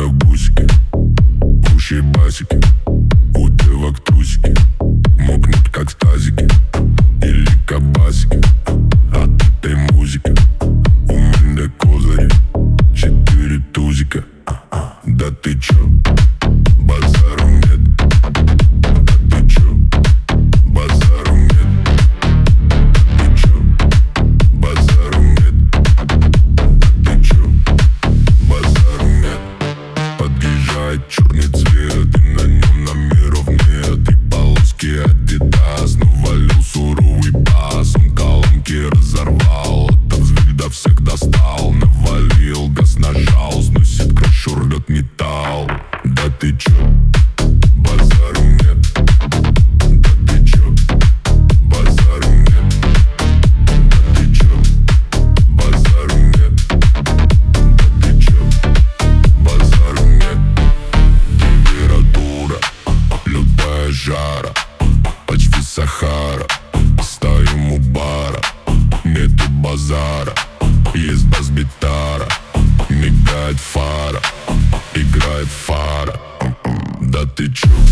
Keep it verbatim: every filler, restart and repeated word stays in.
как бусики, пуще басики. У девок трусики мокнут как тазики или кабасики от этой музыки. У меня козыри, четыре тузика. Да ты чё, базару нет? Да ты чё, базару нет? Да ты чё, базару нет? Да ты чё, базару нет? Подъезжает черный цвет, и на нем номеров нет. И полоски Адидас, но валил суровый бас. Он колонки разорвал, от взгляда всех достал. Навалил, газ нажал, сносит крышу, рвет металл. Да ты чё, базару нет? Да ты чё, базару нет? Да ты чё, базару нет? Да ты чё, базару нет? Температура, лютая жара, почти Сахара. Стоим у бара, нету базара. Есть бас-гитара, мигает фара, играет фара. Да ты чё,